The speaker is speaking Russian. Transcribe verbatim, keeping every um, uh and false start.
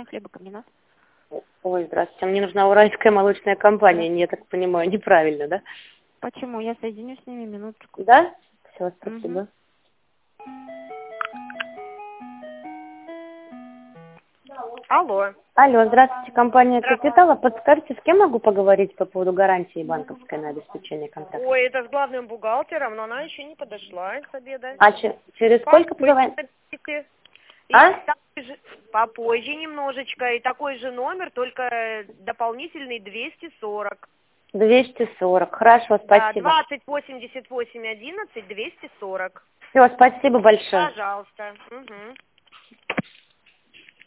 Уральный хлебокомбинат. Ой, здравствуйте. Мне нужна уральская молочная компания. Я так понимаю, неправильно, да? Почему? Я соединю с ними минуточку. Да? Все, спасибо. Угу. Алло. Алло, здравствуйте, компания Капитала. Подскажите, с кем могу поговорить по поводу гарантии банковской на обеспечение контракта? Ой, это с главным бухгалтером, но она еще не подошла с обеда. А че- через сколько позвонить? И А? такой же- попозже немножечко. И такой же номер, только дополнительный двести сорок. двести сорок. Хорошо, Да, спасибо. двадцать восемьдесят восемь одиннадцать двести сорок. Все, спасибо большое. Пожалуйста. Угу.